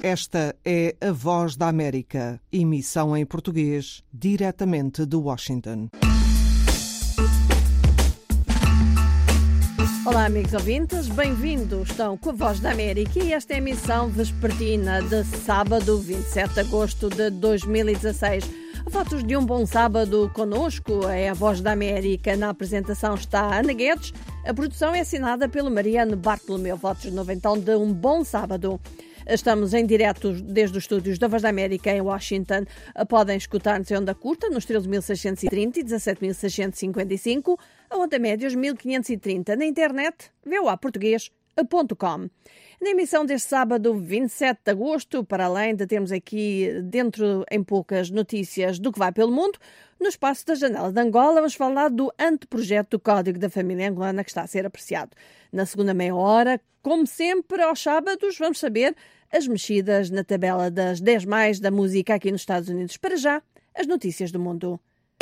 Esta é a Voz da América, emissão em português, diretamente de Washington. Olá, amigos ouvintes, bem-vindos. Estão com a Voz da América e esta é a emissão vespertina de sábado, 27 de agosto de 2016. Votos de um bom sábado connosco, é a Voz da América. Na apresentação está Ana Guedes, a produção é assinada pelo Mariano Bartolomeu. Votos de novo então de um bom sábado. Estamos em direto desde os estúdios da Voz da América em Washington. Podem escutar-nos em onda curta nos 13.630 e 17.655, a onda média os 1.530. Na internet, voaportugues.com. Na emissão deste sábado, 27 de agosto, para além de termos aqui dentro em poucas notícias do que vai pelo mundo, no espaço da Janela de Angola vamos falar do anteprojeto do Código da Família Angolana que está a ser apreciado. Na segunda meia hora, como sempre, aos sábados, vamos saber as mexidas na tabela das 10 mais da música aqui nos Estados Unidos. Para já, as notícias do mundo.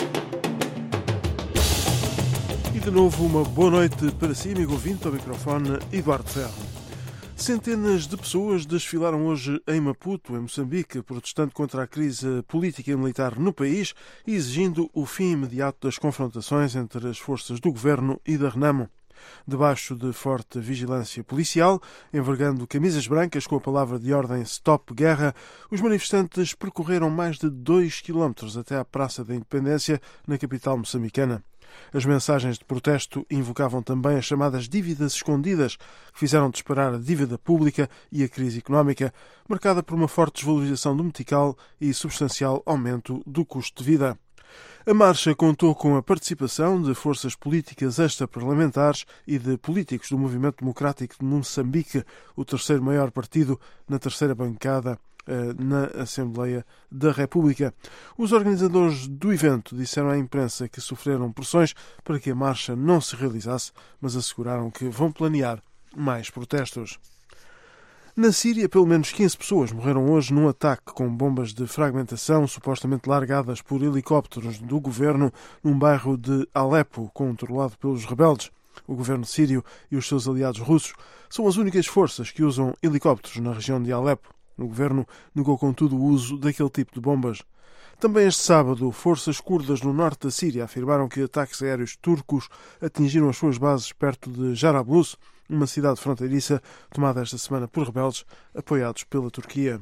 E de novo, uma boa noite para si, amigo ouvinte, ao microfone Eduardo Ferro. Centenas de pessoas desfilaram hoje em Maputo, em Moçambique, protestando contra a crise política e militar no país e exigindo o fim imediato das confrontações entre as forças do governo e da Renamo. Debaixo de forte vigilância policial, envergando camisas brancas com a palavra de ordem Stop Guerra, os manifestantes percorreram mais de 2 quilómetros até à Praça da Independência, na capital moçambicana. As mensagens de protesto invocavam também as chamadas dívidas escondidas, que fizeram disparar a dívida pública e a crise económica, marcada por uma forte desvalorização do metical e substancial aumento do custo de vida. A marcha contou com a participação de forças políticas extraparlamentares e de políticos do Movimento Democrático de Moçambique, o terceiro maior partido na terceira bancada na Assembleia da República. Os organizadores do evento disseram à imprensa que sofreram pressões para que a marcha não se realizasse, mas asseguraram que vão planear mais protestos. Na Síria, pelo menos 15 pessoas morreram hoje num ataque com bombas de fragmentação supostamente largadas por helicópteros do governo num bairro de Alepo, controlado pelos rebeldes. O governo sírio e os seus aliados russos são as únicas forças que usam helicópteros na região de Alepo. O governo negou, contudo, o uso daquele tipo de bombas. Também este sábado, forças curdas no norte da Síria afirmaram que ataques aéreos turcos atingiram as suas bases perto de Jarablus, uma cidade fronteiriça tomada esta semana por rebeldes apoiados pela Turquia.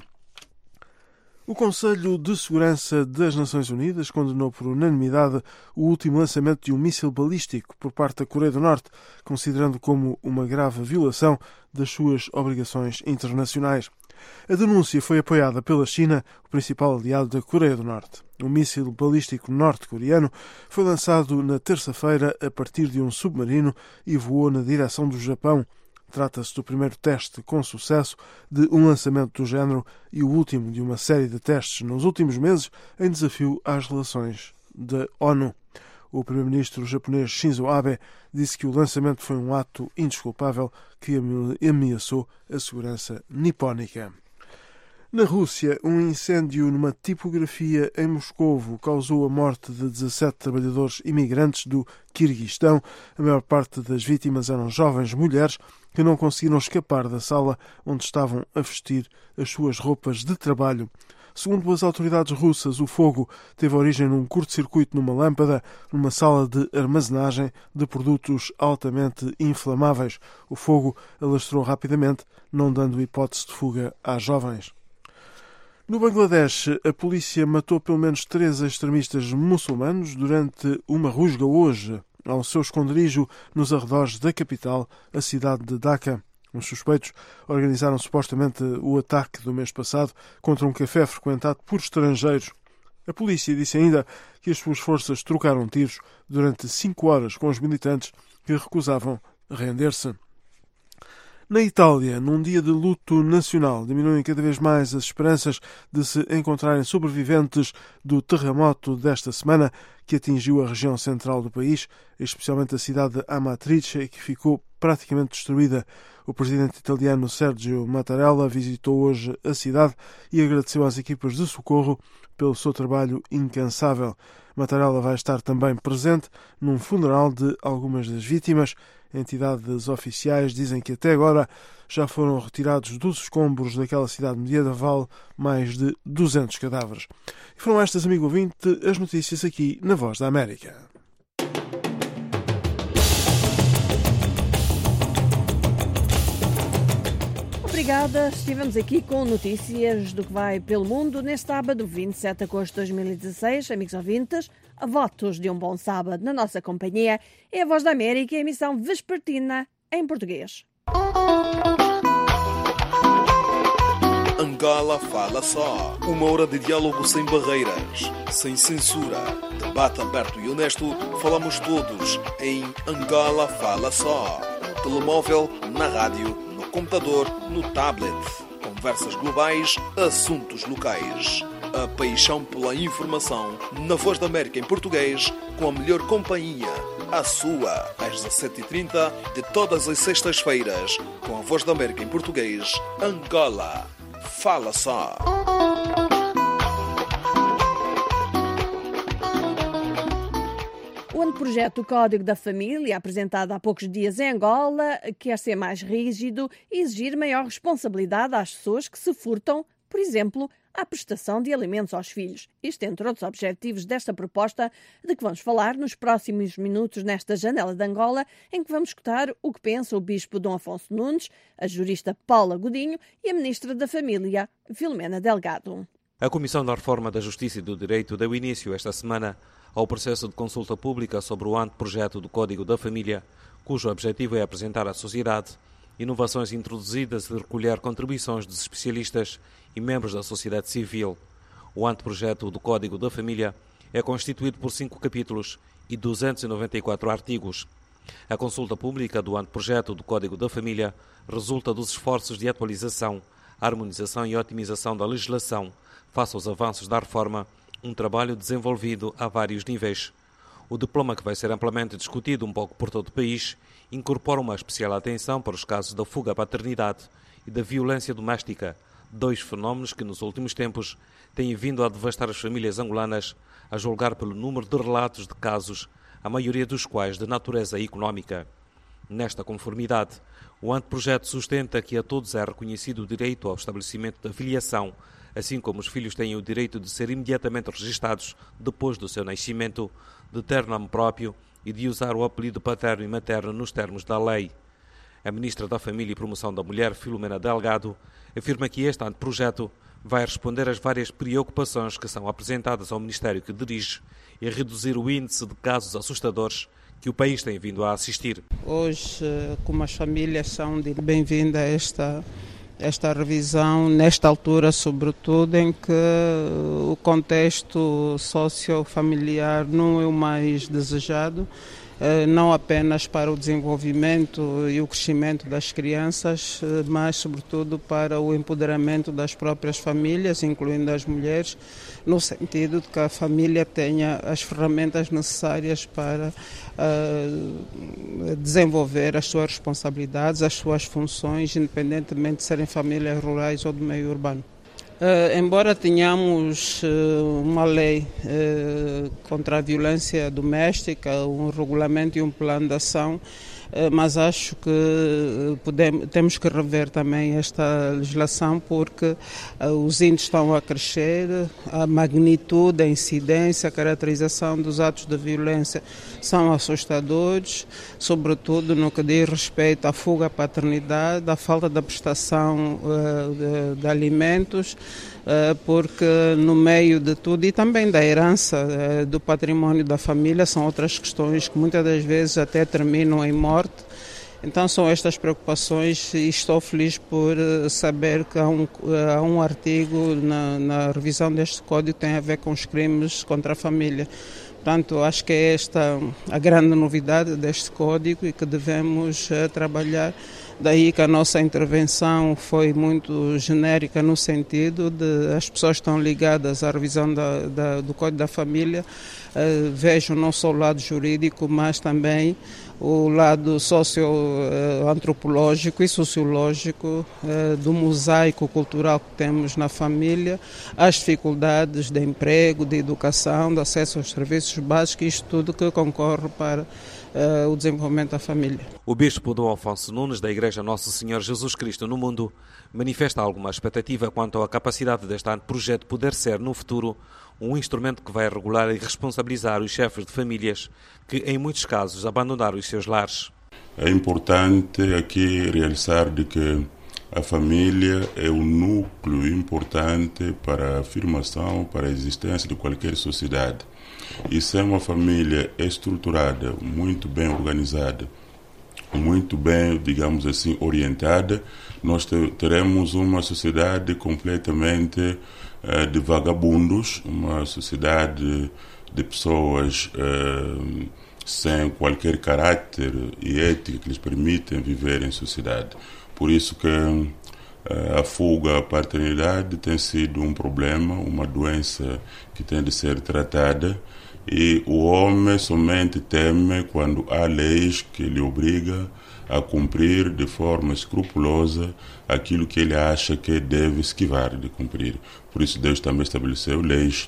O Conselho de Segurança das Nações Unidas condenou por unanimidade o último lançamento de um míssil balístico por parte da Coreia do Norte, considerando como uma grave violação das suas obrigações internacionais. A denúncia foi apoiada pela China, o principal aliado da Coreia do Norte. O míssil balístico norte-coreano foi lançado na terça-feira a partir de um submarino e voou na direção do Japão. Trata-se do primeiro teste com sucesso de um lançamento do género e o último de uma série de testes nos últimos meses em desafio às relações da ONU. O primeiro-ministro japonês Shinzo Abe disse que o lançamento foi um ato indesculpável que ameaçou a segurança nipónica. Na Rússia, um incêndio numa tipografia em Moscovo causou a morte de 17 trabalhadores imigrantes do Quirguistão. A maior parte das vítimas eram jovens mulheres que não conseguiram escapar da sala onde estavam a vestir as suas roupas de trabalho. Segundo as autoridades russas, o fogo teve origem num curto-circuito numa lâmpada, numa sala de armazenagem de produtos altamente inflamáveis. O fogo alastrou rapidamente, não dando hipótese de fuga às jovens. No Bangladesh, a polícia matou pelo menos 3 extremistas muçulmanos durante uma rusga hoje ao seu esconderijo nos arredores da capital, a cidade de Dhaka. Os suspeitos organizaram supostamente o ataque do mês passado contra um café frequentado por estrangeiros. A polícia disse ainda que as suas forças trocaram tiros durante 5 horas com os militantes que recusavam render-se. Na Itália, num dia de luto nacional, diminuem cada vez mais as esperanças de se encontrarem sobreviventes do terremoto desta semana que atingiu a região central do país, especialmente a cidade de Amatrice, que ficou praticamente destruída. O presidente italiano Sergio Mattarella visitou hoje a cidade e agradeceu às equipas de socorro pelo seu trabalho incansável. Mattarella vai estar também presente num funeral de algumas das vítimas. Entidades oficiais dizem que até agora já foram retirados dos escombros daquela cidade medieval mais de 200 cadáveres. E foram estas, amigo ouvinte, as notícias aqui na Voz da América. Obrigada. Estivemos aqui com notícias do que vai pelo mundo neste sábado, 27 de agosto de 2016. Amigos ouvintes, votos de um bom sábado na nossa companhia. É a Voz da América, emissão vespertina em português. Angola Fala Só. 1 hora de diálogo sem barreiras, sem censura. Debate aberto e honesto. Falamos todos em Angola Fala Só. No telemóvel, na rádio, no computador, no tablet. Conversas globais, assuntos locais. A paixão pela informação na Voz da América em português, com a melhor companhia. A sua, às 17h30 de todas as sextas-feiras, com a Voz da América em português, Angola Fala Só. O anteprojeto Código da Família, apresentado há poucos dias em Angola, quer ser mais rígido e exigir maior responsabilidade às pessoas que se furtam, por exemplo, à prestação de alimentos aos filhos. Isto entre outros objetivos desta proposta, de que vamos falar nos próximos minutos nesta Janela de Angola, em que vamos escutar o que pensa o Bispo Dom Afonso Nunes, a jurista Paula Godinho e a Ministra da Família, Filomena Delgado. A Comissão da Reforma da Justiça e do Direito deu início esta semana ao processo de consulta pública sobre o anteprojeto do Código da Família, cujo objetivo é apresentar à sociedade inovações introduzidas e recolher contribuições dos especialistas e membros da sociedade civil. O anteprojeto do Código da Família é constituído por 5 capítulos e 294 artigos. A consulta pública do anteprojeto do Código da Família resulta dos esforços de atualização, harmonização e otimização da legislação face aos avanços da reforma, um trabalho desenvolvido a vários níveis. O diploma, que vai ser amplamente discutido um pouco por todo o país, incorpora uma especial atenção para os casos da fuga à paternidade e da violência doméstica, 2 fenómenos que nos últimos tempos têm vindo a devastar as famílias angolanas, a julgar pelo número de relatos de casos, a maioria dos quais de natureza económica. Nesta conformidade, o anteprojeto sustenta que a todos é reconhecido o direito ao estabelecimento da filiação, assim como os filhos têm o direito de ser imediatamente registados depois do seu nascimento, de ter nome próprio e de usar o apelido paterno e materno nos termos da lei. A Ministra da Família e Promoção da Mulher, Filomena Delgado, afirma que este anteprojeto vai responder às várias preocupações que são apresentadas ao Ministério que dirige e reduzir o índice de casos assustadores que o país tem vindo a assistir. Hoje, como as famílias são de bem-vinda a esta revisão, nesta altura, sobretudo, em que o contexto socio-familiar não é o mais desejado, não apenas para o desenvolvimento e o crescimento das crianças, mas sobretudo para o empoderamento das próprias famílias, incluindo as mulheres, no sentido de que a família tenha as ferramentas necessárias para desenvolver as suas responsabilidades, as suas funções, independentemente de serem famílias rurais ou do meio urbano. Embora tenhamos uma lei contra a violência doméstica, um regulamento e um plano de ação, mas acho que temos que rever também esta legislação, porque os índices estão a crescer, a magnitude, a incidência, a caracterização dos atos de violência são assustadores, sobretudo no que diz respeito à fuga à paternidade, à falta da prestação de alimentos, porque no meio de tudo, e também da herança do património da família, são outras questões que muitas das vezes até terminam em morte. Então são estas preocupações e estou feliz por saber que há um artigo na revisão deste código que tem a ver com os crimes contra a família. Portanto, acho que é esta a grande novidade deste código e que devemos trabalhar Daí que a nossa intervenção foi muito genérica no sentido de as pessoas que estão ligadas à revisão do Código da Família vejam não só o lado jurídico, mas também o lado socioantropológico e sociológico do mosaico cultural que temos na família, as dificuldades de emprego, de educação, de acesso aos serviços básicos, isto tudo que concorre para o desenvolvimento da família. O bispo Dom Afonso Nunes, da Igreja Nosso Senhor Jesus Cristo no Mundo, manifesta alguma expectativa quanto à capacidade deste projeto poder ser, no futuro, um instrumento que vai regular e responsabilizar os chefes de famílias que, em muitos casos, abandonaram os seus lares. É importante aqui realçar de que a família é o núcleo importante para a afirmação, para a existência de qualquer sociedade. E sem uma família estruturada, muito bem organizada, muito bem, digamos assim, orientada, nós teremos uma sociedade completamente de vagabundos, uma sociedade de pessoas sem qualquer caráter e ética que lhes permitem viver em sociedade. Por isso que a fuga à paternidade tem sido um problema, uma doença que tem de ser tratada, e o homem somente teme quando há leis que lhe obrigam a cumprir de forma escrupulosa aquilo que ele acha que deve esquivar de cumprir. Por isso Deus também estabeleceu leis.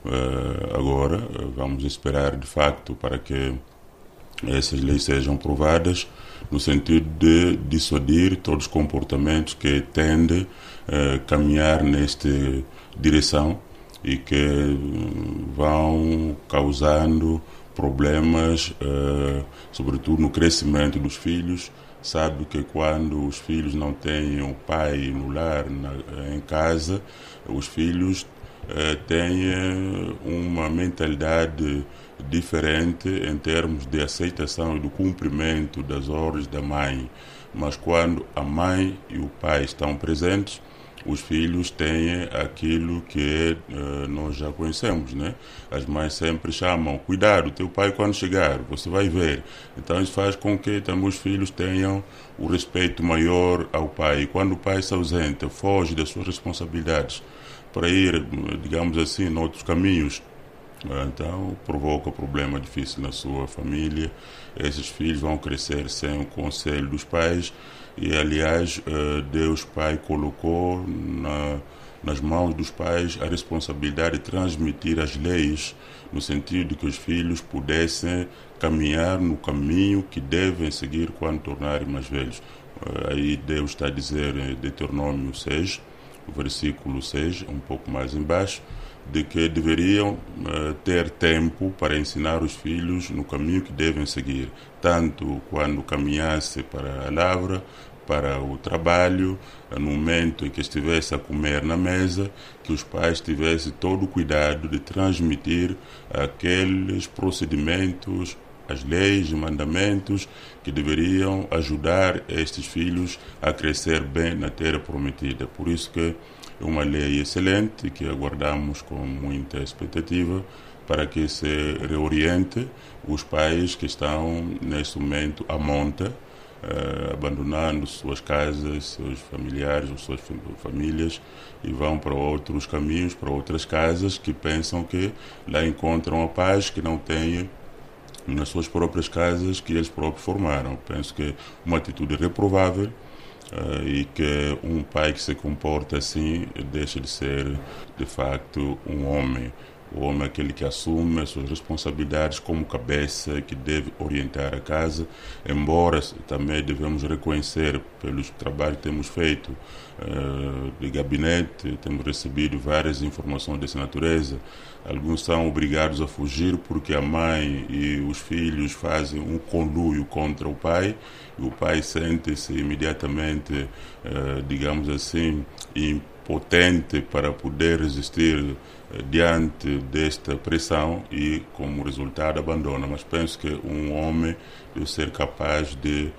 Agora vamos esperar de facto para que essas leis sejam aprovadas no sentido de dissuadir todos os comportamentos que tendem a caminhar nesta direção e que vão causando problemas, sobretudo no crescimento dos filhos. Sabe que quando os filhos não têm o pai no lar, em casa, os filhos têm uma mentalidade diferente em termos de aceitação e do cumprimento das ordens da mãe. Mas quando a mãe e o pai estão presentes, os filhos têm aquilo que nós já conhecemos, né? As mães sempre chamam: cuidado, teu pai quando chegar, você vai ver. Então isso faz com que também os filhos tenham o respeito maior ao pai. E quando o pai se ausenta, foge das suas responsabilidades para ir, digamos assim, em outros caminhos, então provoca problema difícil na sua família. Esses filhos vão crescer sem o conselho dos pais. E, aliás, Deus Pai colocou nas mãos dos pais a responsabilidade de transmitir as leis, no sentido de que os filhos pudessem caminhar no caminho que devem seguir quando tornarem mais velhos. Aí Deus está a dizer em Deuteronômio 6, versículo 6, um pouco mais embaixo, de que deveriam ter tempo para ensinar os filhos no caminho que devem seguir, tanto quando caminhasse para a lavra, para o trabalho, no momento em que estivesse a comer na mesa, que os pais tivessem todo o cuidado de transmitir aqueles procedimentos, as leis e mandamentos que deveriam ajudar estes filhos a crescer bem na terra prometida. Por isso que é uma lei excelente que aguardamos com muita expectativa para que se reoriente os pais que estão neste momento à monta, abandonando suas casas, seus familiares, suas famílias, e vão para outros caminhos, para outras casas que pensam que lá encontram a paz que não têm nas suas próprias casas que eles próprios formaram. Penso que é uma atitude reprovável e que um pai que se comporta assim deixa de ser, de facto, um homem. O homem é aquele que assume as suas responsabilidades como cabeça, que deve orientar a casa, embora também devemos reconhecer, pelos trabalhos que temos feito de gabinete, temos recebido várias informações dessa natureza. Alguns são obrigados a fugir porque a mãe e os filhos fazem um conluio contra o pai, e o pai sente-se imediatamente, digamos assim, impotente para poder resistir diante desta pressão e, como resultado, abandona. Mas penso que um homem deve ser capaz de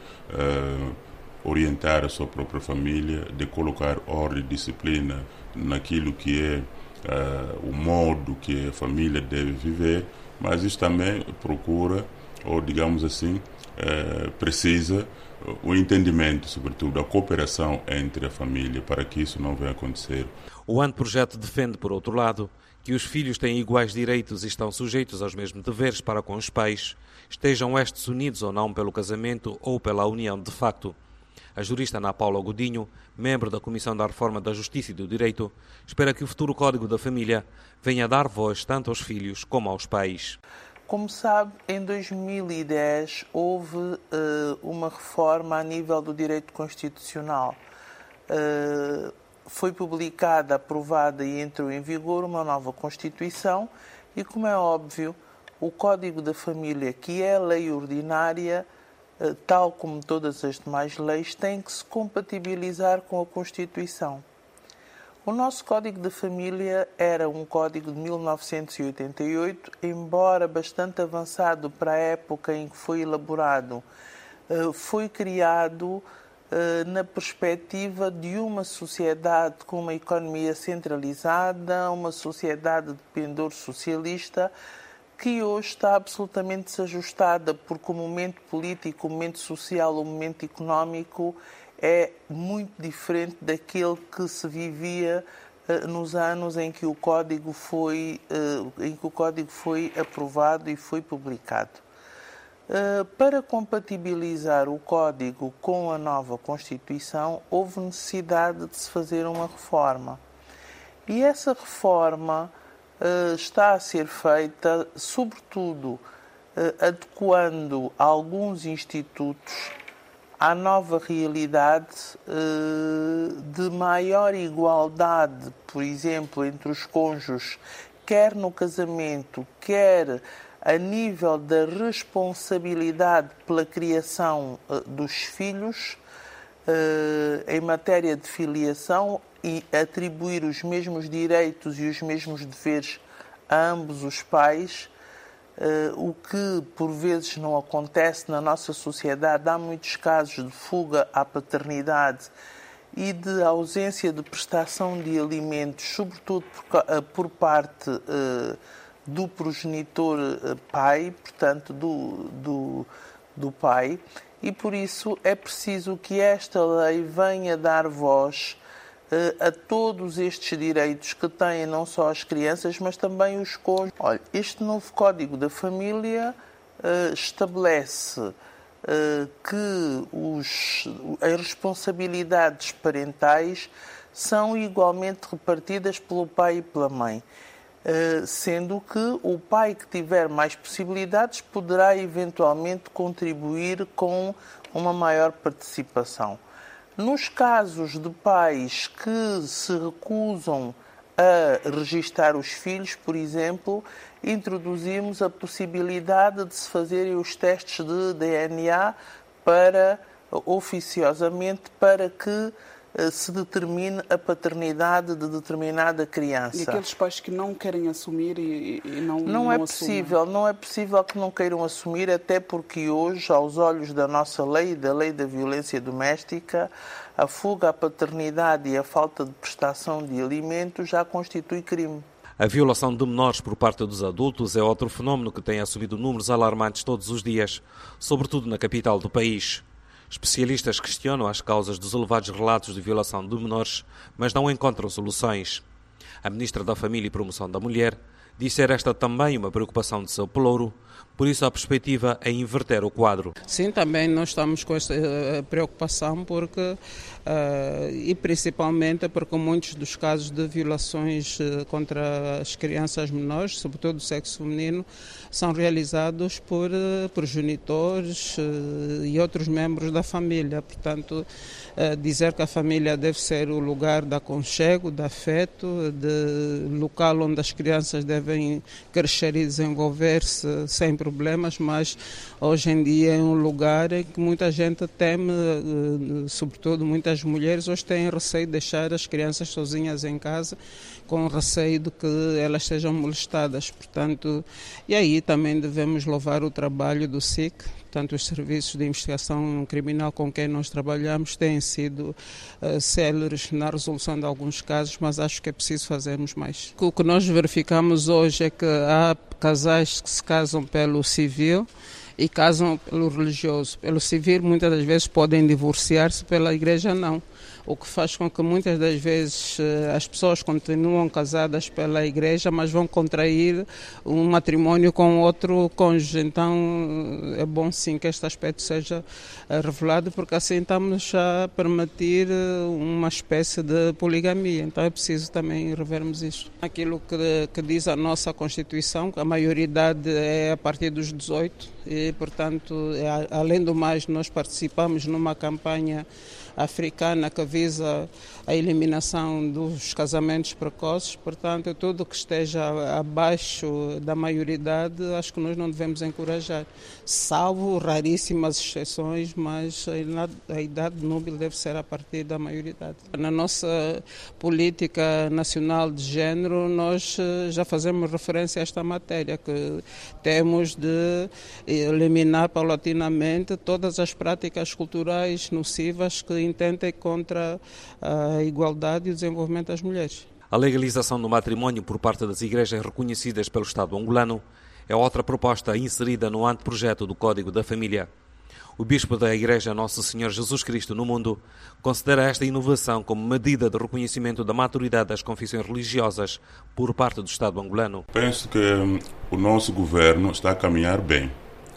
orientar a sua própria família, de colocar ordem e disciplina naquilo que é o modo que a família deve viver, mas isso também procura ou digamos assim, precisa o entendimento, sobretudo a cooperação entre a família, para que isso não venha a acontecer. O anteprojeto defende, por outro lado, que os filhos têm iguais direitos e estão sujeitos aos mesmos deveres para com os pais, estejam estes unidos ou não pelo casamento ou pela união de facto. A jurista Ana Paula Godinho, membro da Comissão da Reforma da Justiça e do Direito, espera que o futuro Código da Família venha a dar voz tanto aos filhos como aos pais. Como sabe, em 2010 houve uma reforma a nível do direito constitucional. Foi publicada, aprovada e entrou em vigor uma nova Constituição e, como é óbvio, o Código da Família, que é a lei ordinária, tal como todas as demais leis, tem que se compatibilizar com a Constituição. O nosso Código da Família era um código de 1988, embora bastante avançado para a época em que foi elaborado. Foi criado na perspectiva de uma sociedade com uma economia centralizada, uma sociedade de pendor socialista, que hoje está absolutamente desajustada, porque o momento político, o momento social, o momento económico é muito diferente daquele que se vivia nos anos em que o Código foi aprovado e foi publicado. Para compatibilizar o Código com a nova Constituição, houve necessidade de se fazer uma reforma. E essa reforma está a ser feita, sobretudo, adequando alguns institutos à nova realidade de maior igualdade, por exemplo, entre os cônjuges, quer no casamento, quer a nível da responsabilidade pela criação dos filhos, em matéria de filiação, e atribuir os mesmos direitos e os mesmos deveres a ambos os pais, o que por vezes não acontece na nossa sociedade. Há muitos casos de fuga à paternidade e de ausência de prestação de alimentos, sobretudo por parte do progenitor pai, portanto do pai, e por isso é preciso que esta lei venha dar voz a todos estes direitos que têm não só as crianças, mas também os cônjuges. Olha, este novo Código da Família estabelece que as responsabilidades parentais são igualmente repartidas pelo pai e pela mãe, sendo que o pai que tiver mais possibilidades poderá eventualmente contribuir com uma maior participação. Nos casos de pais que se recusam a registar os filhos, por exemplo, introduzimos a possibilidade de se fazerem os testes de DNA oficiosamente para que se determine a paternidade de determinada criança. E aqueles pais que não querem assumir e não é possível, não é possível que não queiram assumir, até porque hoje, aos olhos da nossa lei, da lei da violência doméstica, a fuga à paternidade e a falta de prestação de alimentos já constitui crime. A violação de menores por parte dos adultos é outro fenómeno que tem assumido números alarmantes todos os dias, sobretudo na capital do país. Especialistas questionam as causas dos elevados relatos de violação de menores, mas não encontram soluções. A Ministra da Família e Promoção da Mulher disse ser esta também uma preocupação de seu pelouro, por isso a perspectiva é inverter o quadro. Sim, também nós estamos com esta preocupação porque, e principalmente porque muitos dos casos de violações contra as crianças menores, sobretudo do sexo feminino, são realizados por progenitores e outros membros da família. Portanto, dizer que a família deve ser o lugar de aconchego, de afeto, de local onde as crianças devem crescer e desenvolver-se sem problemas, mas hoje em dia é um lugar em que muita gente teme, sobretudo muitas mulheres, hoje têm receio de deixar as crianças sozinhas em casa, com receio de que elas sejam molestadas. Portanto, e aí também devemos louvar o trabalho do SIC. Portanto, os serviços de investigação criminal com quem nós trabalhamos têm sido céleres na resolução de alguns casos, mas acho que é preciso fazermos mais. O que nós verificamos hoje é que há casais que se casam pelo civil e casam pelo religioso. Pelo civil, muitas das vezes podem divorciar-se, pela igreja não. O que faz com que muitas das vezes as pessoas continuam casadas pela igreja, mas vão contrair um matrimônio com outro cônjuge. Então é bom sim que este aspecto seja revelado, porque assim estamos a permitir uma espécie de poligamia. Então é preciso também revermos isto. Aquilo que diz a nossa Constituição, que a maioridade é a partir dos 18 e, portanto, além do mais, nós participamos numa campanha africana que visa a eliminação dos casamentos precoces, portanto, tudo que esteja abaixo da maioridade, acho que nós não devemos encorajar, salvo raríssimas exceções, mas a idade núbil deve ser a partir da maioridade. Na nossa política nacional de género, nós já fazemos referência a esta matéria, que temos de eliminar paulatinamente todas as práticas culturais nocivas que intentem contra a igualdade e o desenvolvimento das mulheres. A legalização do matrimónio por parte das igrejas reconhecidas pelo Estado angolano é outra proposta inserida no anteprojeto do Código da Família. O bispo da Igreja Nosso Senhor Jesus Cristo no Mundo considera esta inovação como medida de reconhecimento da maturidade das confissões religiosas por parte do Estado angolano. Penso que o nosso governo está a caminhar bem.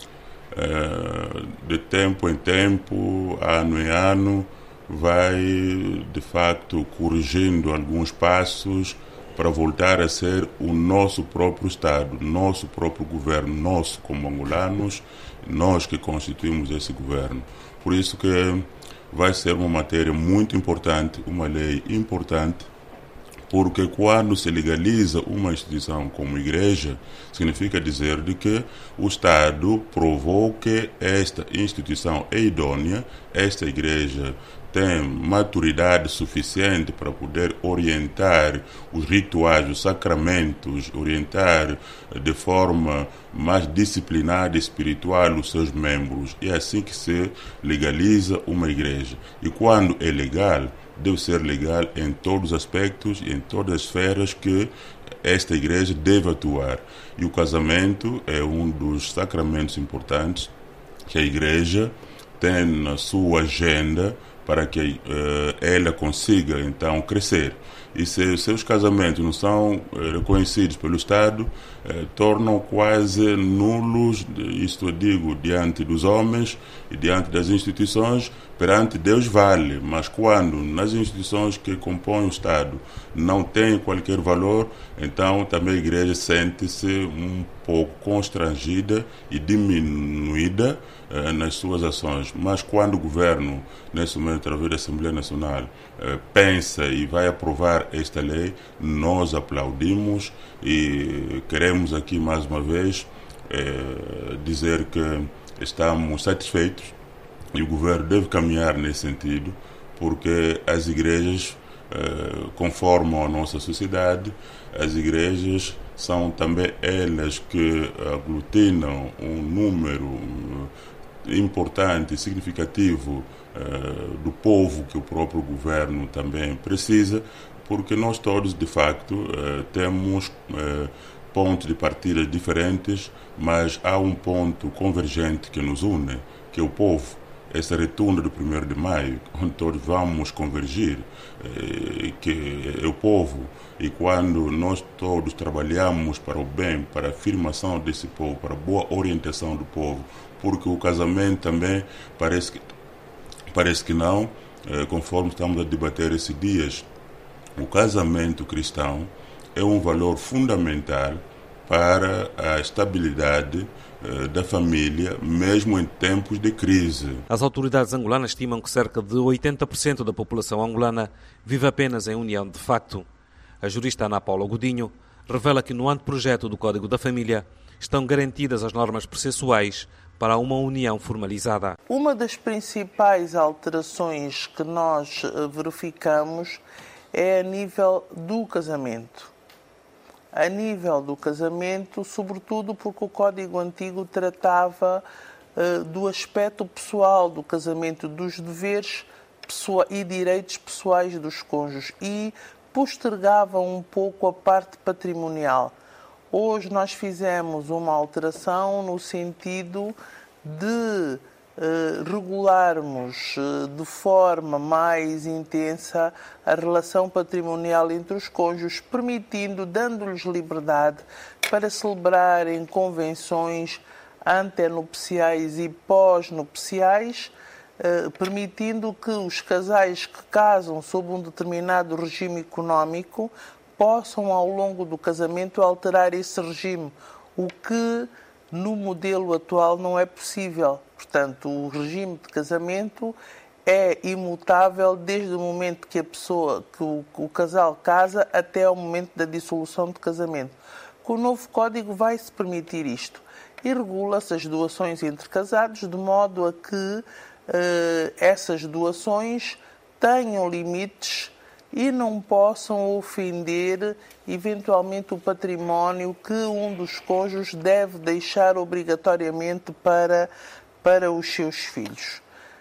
De tempo em tempo, ano em ano, vai de facto corrigindo alguns passos para voltar a ser o nosso próprio Estado, nosso próprio governo, nós como angolanos, nós que constituímos esse governo. Por isso que vai ser uma matéria muito importante, uma lei importante, porque quando se legaliza uma instituição como igreja, significa dizer de que o Estado provou que esta instituição é idônea, esta igreja tem maturidade suficiente para poder orientar os rituais, os sacramentos, orientar de forma mais disciplinada e espiritual os seus membros. E é assim que se legaliza uma igreja. E quando é legal, deve ser legal em todos os aspectos e em todas as esferas que esta igreja deve atuar. E o casamento é um dos sacramentos importantes que a igreja tem na sua agenda para que ela consiga, então, crescer. E se os seus casamentos não são reconhecidos pelo Estado, tornam quase nulos, isto eu digo, diante dos homens e diante das instituições, perante Deus vale. Mas quando nas instituições que compõem o Estado não tem qualquer valor, então também a igreja sente-se um pouco constrangida e diminuída nas suas ações. Mas quando o governo, nesse momento, através da Assembleia Nacional, pensa e vai aprovar esta lei, nós aplaudimos e queremos aqui mais uma vez dizer que estamos satisfeitos e o governo deve caminhar nesse sentido, porque as igrejas conformam a nossa sociedade, as igrejas são também elas que aglutinam um número importante e significativo do povo que o próprio governo também precisa, porque nós todos, de facto, temos pontos de partida diferentes, mas há um ponto convergente que nos une, que é o povo. Essa retunda do 1º de maio, onde todos vamos convergir, que é o povo. E quando nós todos trabalhamos para o bem, para a afirmação desse povo, para a boa orientação do povo, porque o casamento também parece que não, conforme estamos a debater esses dias, o casamento cristão é um valor fundamental para a estabilidade da família, mesmo em tempos de crise. As autoridades angolanas estimam que cerca de 80% da população angolana vive apenas em união de facto. A jurista Ana Paula Godinho revela que no anteprojeto do Código da Família estão garantidas as normas processuais para uma união formalizada. Uma das principais alterações que nós verificamos é a nível do casamento. A nível do casamento, sobretudo porque o Código Antigo tratava do aspecto pessoal do casamento, dos deveres e direitos pessoais dos cônjuges e postergava um pouco a parte patrimonial. Hoje nós fizemos uma alteração no sentido de regularmos de forma mais intensa a relação patrimonial entre os cônjuges, permitindo, dando-lhes liberdade para celebrarem convenções antenupciais e pós-nupciais, permitindo que os casais que casam sob um determinado regime económico possam, ao longo do casamento, alterar esse regime, o que no modelo atual não é possível. Portanto, o regime de casamento é imutável desde o momento que o casal casa até ao momento da dissolução de casamento. Com o novo Código vai-se permitir isto e regula-se as doações entre casados de modo a que essas doações tenham limites e não possam ofender eventualmente o património que um dos cônjuges deve deixar obrigatoriamente para os seus filhos.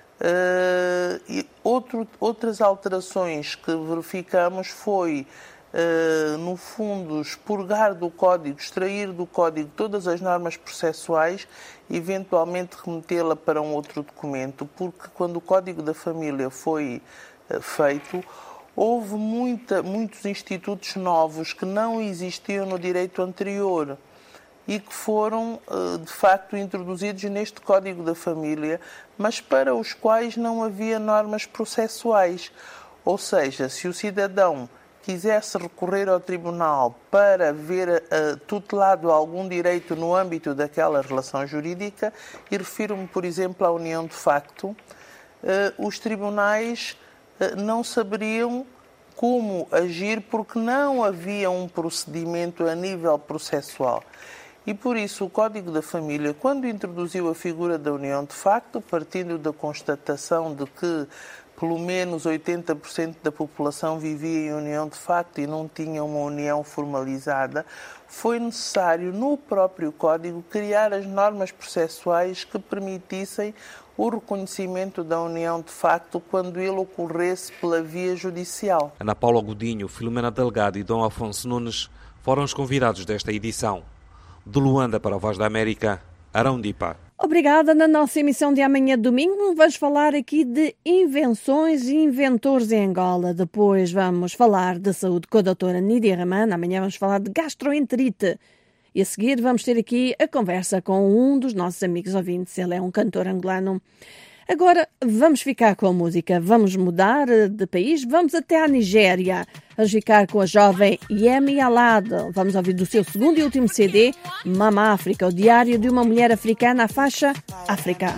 Outras alterações que verificamos foi, no fundo, expurgar do Código, extrair do Código todas as normas processuais, eventualmente remetê-la para um outro documento, porque quando o Código da Família foi feito, houve muitos institutos novos que não existiam no direito anterior e que foram, de facto, introduzidos neste Código da Família, mas para os quais não havia normas processuais. Ou seja, se o cidadão quisesse recorrer ao tribunal para ver tutelado algum direito no âmbito daquela relação jurídica, e refiro-me, por exemplo, à união de facto, os tribunais não saberiam como agir porque não havia um procedimento a nível processual. E por isso o Código da Família, quando introduziu a figura da união de facto, partindo da constatação de que pelo menos 80% da população vivia em união de facto e não tinha uma união formalizada, foi necessário no próprio Código criar as normas processuais que permitissem o reconhecimento da união de facto quando ele ocorresse pela via judicial. Ana Paula Godinho, Filomena Delgado e Dom Afonso Nunes foram os convidados desta edição. De Luanda para a Voz da América, Arão Dipa. Obrigada. Na nossa emissão de amanhã domingo vamos falar aqui de invenções e inventores em Angola. Depois vamos falar de saúde com a doutora Nídia Raman. Amanhã vamos falar de gastroenterite. E a seguir vamos ter aqui a conversa com um dos nossos amigos ouvintes. Ele é um cantor angolano. Agora vamos ficar com a música. Vamos mudar de país. Vamos até à Nigéria. Vamos ficar com a jovem Yemi Alade. Vamos ouvir do seu segundo e último CD, Mama África, o diário de uma mulher africana, a faixa África.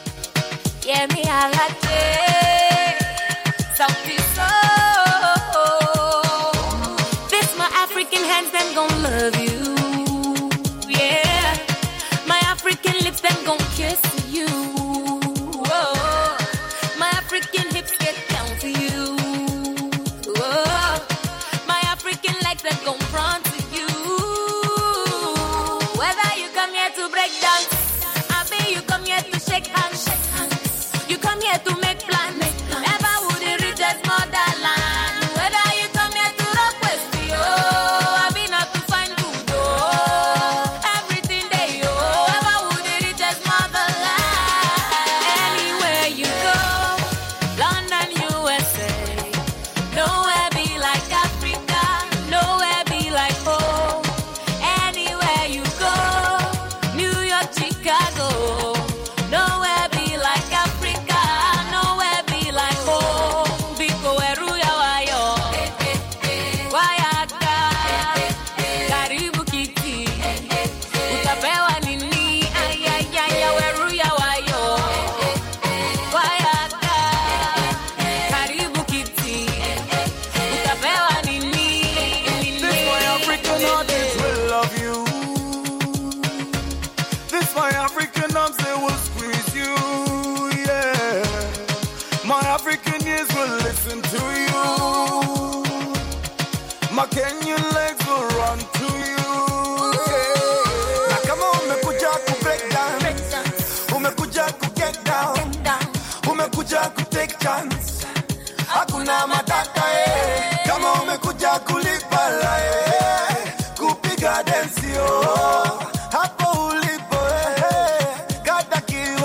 Yemi Alade, this my African hands, them gon' love you. Yeah, my African lips, them gon' kiss you. My African hips get down for you. My African legs that gon' run to you. Whether you come here to break dance, I bet you come here to shake hands. You come here to make plans. Never would it reach as motherland. Whether you come here to rock West, I be not to find good. Everything they ever would it reach as motherland. Anywhere you go, London, USA, nowhere be like Africa, nowhere be like home. Anywhere you go, New York, Chicago, nowhere be like Africa, nowhere be like home. Biko eruya wayo, wayaka, karibu kiti, utapewa nini, ayayaya, weruya wayo, wayaka, karibu kiti, utapewa nini. This my African artists will love you. This my African arms, they will squeeze you. Yeah, my African ears will listen to you. My Kenyan legs will run to you. Yeah. Now come on, umekuja ku break down, umekuja ku get down, umekuja ku take chance. Hakuna matata eh. Kama umekuja kulipa la eh. Kupiga dance yo. Hapo ulipo eh. Kata kiu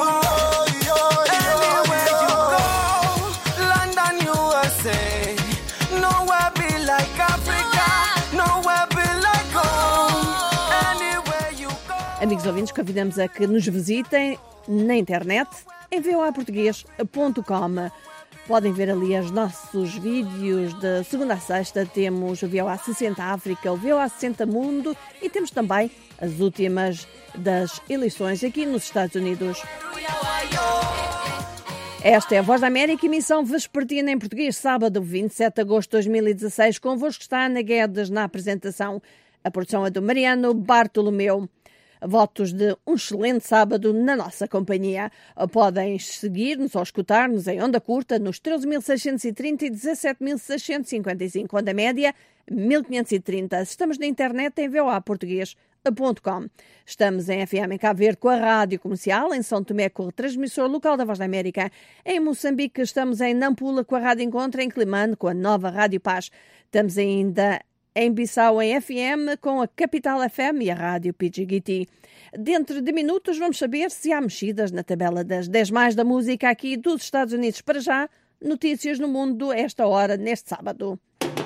caros ouvintes, convidamos a que nos visitem na internet em voaportugues.com. Podem ver ali os nossos vídeos de segunda a sexta. Temos o VOA 60 África, o VOA 60 Mundo e temos também as últimas das eleições aqui nos Estados Unidos. Esta é a Voz da América, emissão vespertina em português, sábado 27 de agosto de 2016. Convosco está Ana Guedes na apresentação. A produção é do Mariano Bartolomeu. Votos de um excelente sábado na nossa companhia. Podem seguir-nos ou escutar-nos em onda curta nos 13.630 e 17.655, onda média 1.530. Estamos na internet em voaportugues.com. Estamos em FM em Cabo Verde com a Rádio Comercial, em São Tomé com o transmissor local da Voz da América. Em Moçambique estamos em Nampula com a Rádio Encontro, em Climane com a nova Rádio Paz. Estamos ainda em Bissau, em FM, com a Capital FM e a Rádio PGGT. Dentro de minutos vamos saber se há mexidas na tabela das 10 mais da música aqui dos Estados Unidos. Para já, notícias no mundo esta hora, neste sábado.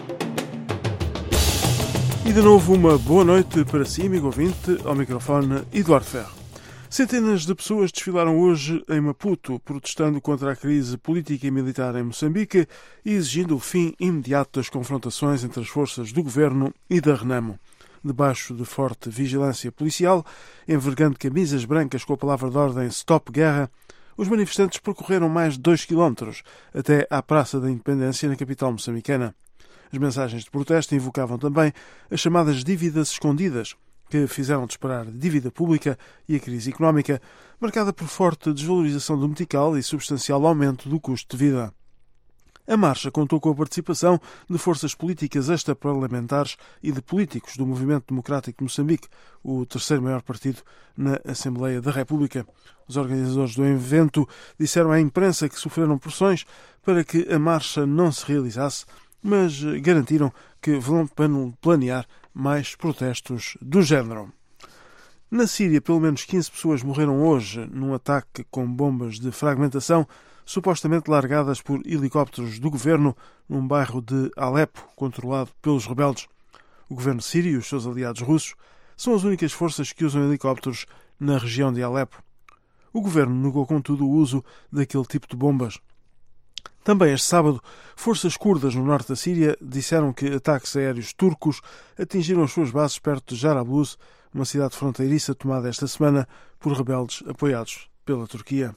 E de novo uma boa noite para si, amigo ouvinte, ao microfone Eduardo Ferro. Centenas de pessoas desfilaram hoje em Maputo, protestando contra a crise política e militar em Moçambique e exigindo o fim imediato das confrontações entre as forças do governo e da Renamo. Debaixo de forte vigilância policial, envergando camisas brancas com a palavra de ordem Stop Guerra, os manifestantes percorreram mais de 2 quilómetros até à Praça da Independência, na capital moçambicana. As mensagens de protesto invocavam também as chamadas dívidas escondidas, que fizeram disparar a dívida pública e a crise económica, marcada por forte desvalorização do metical e substancial aumento do custo de vida. A marcha contou com a participação de forças políticas extraparlamentares e de políticos do Movimento Democrático de Moçambique, o terceiro maior partido na Assembleia da República. Os organizadores do evento disseram à imprensa que sofreram pressões para que a marcha não se realizasse, mas garantiram que vão planear mais protestos do género. Na Síria, pelo menos 15 pessoas morreram hoje num ataque com bombas de fragmentação, supostamente largadas por helicópteros do governo num bairro de Alepo, controlado pelos rebeldes. O governo sírio e os seus aliados russos são as únicas forças que usam helicópteros na região de Alepo. O governo negou, contudo, o uso daquele tipo de bombas. Também este sábado, forças curdas no norte da Síria disseram que ataques aéreos turcos atingiram as suas bases perto de Jarablus, uma cidade fronteiriça tomada esta semana por rebeldes apoiados pela Turquia.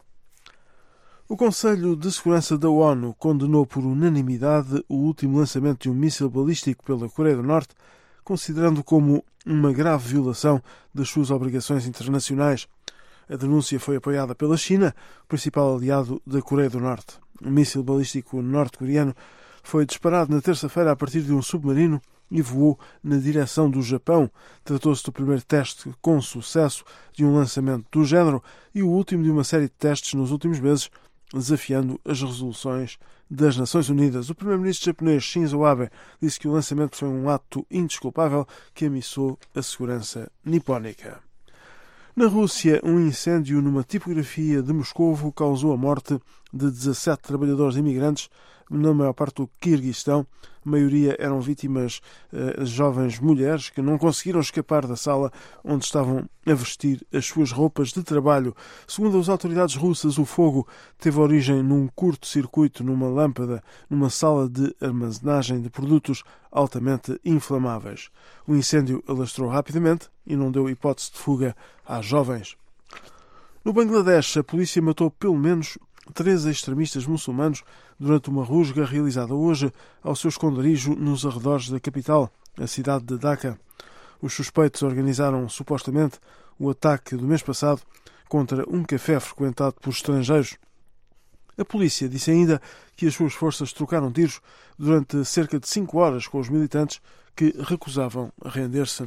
O Conselho de Segurança da ONU condenou por unanimidade o último lançamento de um míssil balístico pela Coreia do Norte, considerando como uma grave violação das suas obrigações internacionais. A denúncia foi apoiada pela China, principal aliado da Coreia do Norte. Um míssil balístico norte-coreano foi disparado na terça-feira a partir de um submarino e voou na direção do Japão. Tratou-se do primeiro teste com sucesso de um lançamento do género e o último de uma série de testes nos últimos meses, desafiando as resoluções das Nações Unidas. O primeiro-ministro japonês Shinzo Abe disse que o lançamento foi um ato indesculpável que ameaçou a segurança nipónica. Na Rússia, um incêndio numa tipografia de Moscovo causou a morte de 17 trabalhadores imigrantes, na maior parte do Quirguistão. A maioria eram vítimas jovens mulheres que não conseguiram escapar da sala onde estavam a vestir as suas roupas de trabalho. Segundo as autoridades russas, o fogo teve origem num curto-circuito numa lâmpada, numa sala de armazenagem de produtos altamente inflamáveis. O incêndio alastrou rapidamente e não deu hipótese de fuga às jovens. No Bangladesh, a polícia matou pelo menos 3 extremistas muçulmanos durante uma rusga realizada hoje ao seu esconderijo nos arredores da capital, a cidade de Dhaka. Os suspeitos organizaram supostamente o ataque do mês passado contra um café frequentado por estrangeiros. A polícia disse ainda que as suas forças trocaram tiros durante cerca de 5 horas com os militantes que recusavam render-se.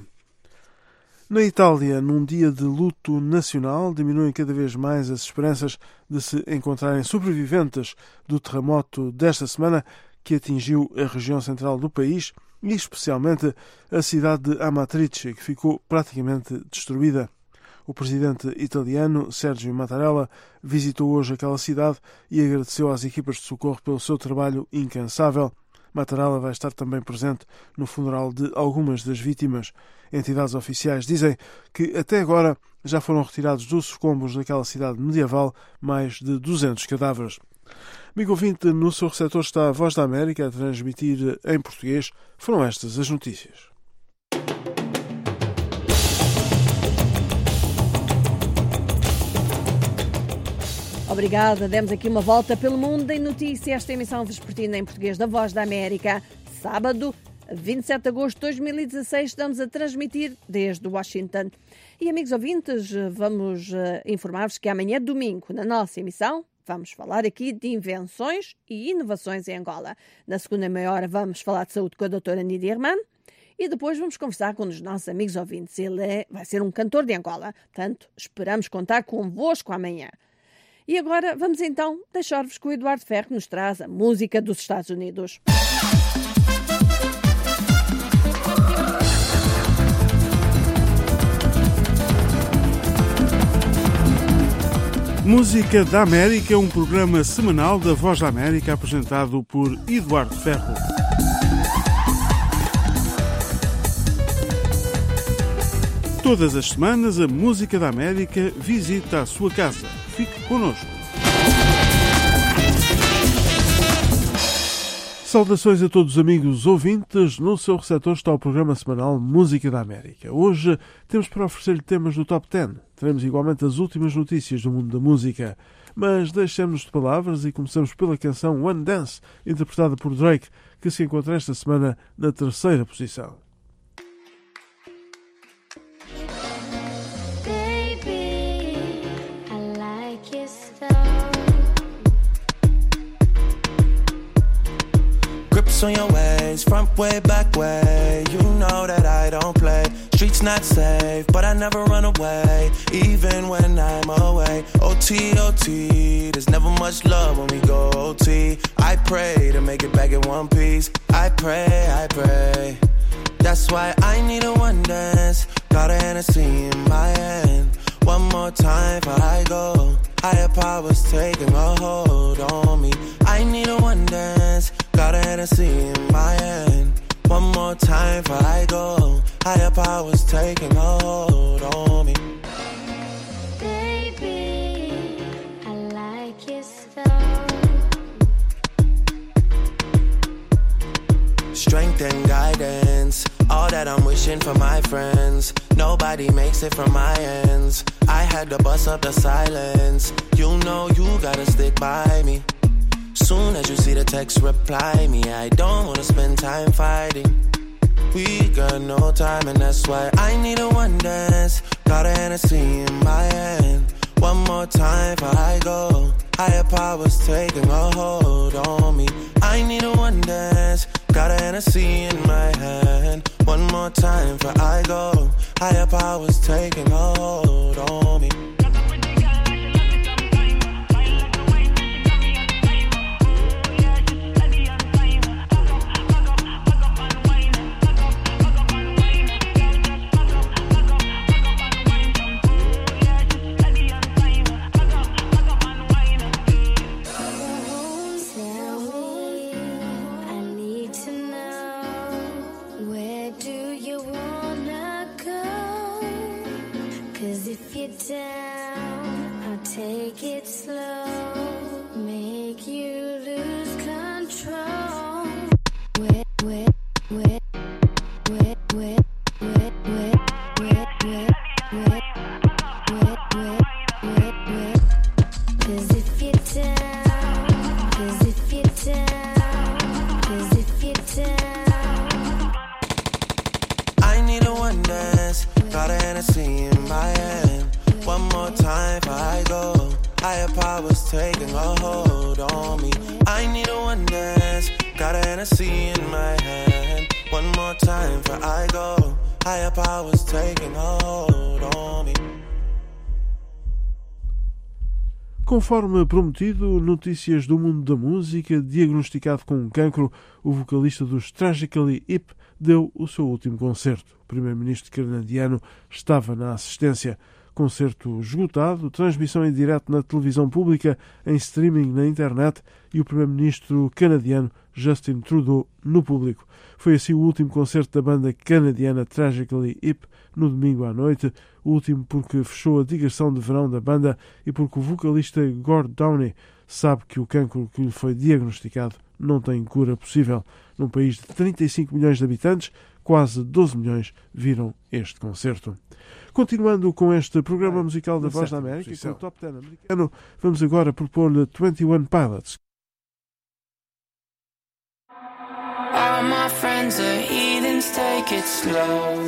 Na Itália, num dia de luto nacional, diminuem cada vez mais as esperanças de se encontrarem sobreviventes do terremoto desta semana que atingiu a região central do país e especialmente a cidade de Amatrice, que ficou praticamente destruída. O presidente italiano, Sergio Mattarella, visitou hoje aquela cidade e agradeceu às equipas de socorro pelo seu trabalho incansável. Mattarella vai estar também presente no funeral de algumas das vítimas. Entidades oficiais dizem que até agora já foram retirados dos escombros daquela cidade medieval mais de 200 cadáveres. Amigo ouvinte, no seu receptor está a Voz da América a transmitir em português. Foram estas as notícias. Obrigada. Demos aqui uma volta pelo mundo em notícia. Esta emissão vespertina em português da Voz da América. Sábado, 27 de agosto de 2016, estamos a transmitir desde Washington. E, amigos ouvintes, vamos informar-vos que amanhã, domingo, na nossa emissão, vamos falar aqui de invenções e inovações em Angola. Na segunda meia hora vamos falar de saúde com a doutora Nidia Herman e depois vamos conversar com um dos nossos amigos ouvintes. Ele vai ser um cantor de Angola, portanto, esperamos contar convosco amanhã. E agora vamos então deixar-vos com o Eduardo Ferro, que nos traz a música dos Estados Unidos. Música da América é um programa semanal da Voz da América apresentado por Eduardo Ferro. Todas as semanas a Música da América visita a sua casa. Fique connosco. Saudações a todos os amigos ouvintes. No seu receptor está o programa semanal Música da América. Hoje temos para oferecer-lhe temas do Top 10. Teremos igualmente as últimas notícias do mundo da música. Mas deixemos de palavras e começamos pela canção One Dance, interpretada por Drake, que se encontra esta semana na 3ª posição. On your ways, front way, back way. You know that I don't play. Streets not safe, but I never run away, even when I'm away. OT, OT, there's never much love when we go OT. I pray to make it back in one piece. I pray. That's why I need a one dance. Got a Hennessy in my hand. One more time before I go. Higher powers taking a hold on me. I need a one dance. Got a Hennessy in my hand. One more time before I go. Higher powers taking a hold on me. Baby, I like your style. Strength and guidance, all that I'm wishing for my friends. Nobody makes it from my ends. I had to bust up the silence. You know you gotta stick by me. Soon as you see the text, reply me. I don't wanna spend time fighting. We got no time and that's why I need a one dance. Got a Hennessy in my hand. One more time before I go. Higher powers taking a hold on me. I need a one dance. Got a Hennessy in my hand. One more time before I go. Higher powers taking a hold on me. Down, I'll take it slow, make you lose control. Wet, wet, wet, wet, wet, wet, wet, wet, wet, wet, wet, wet, wet, wet. 'Cause if you're down, 'cause if you're down, 'cause if you're down. I need a one dance, got a Hennessy in my hand. One more time before I go. Higher powers taking a hold on me. I need a one dance. Got a Hennessy in my hand. One more time before I go. Higher powers taking a hold on me. Conforme prometido, notícias do mundo da música. Diagnosticado com um cancro, o vocalista dos Tragically Hip deu o seu último concerto. O primeiro-ministro canadiano estava na assistência. concerto esgotado, transmissão em direto na televisão pública, em streaming na internet e o primeiro-ministro canadiano Justin Trudeau no público. Foi assim o último concerto da banda canadiana Tragically Hip no domingo à noite, o último porque fechou a digressão de verão da banda e porque o vocalista Gord Downie sabe que o cancro que lhe foi diagnosticado não tem cura possível. Num país de 35 milhões de habitantes, quase 12 milhões viram este concerto. Continuando com este programa musical da Voz da América, com o Top 10 americano, vamos agora propor-lhe 21 Pilots. All my friends are heathens, take it slow.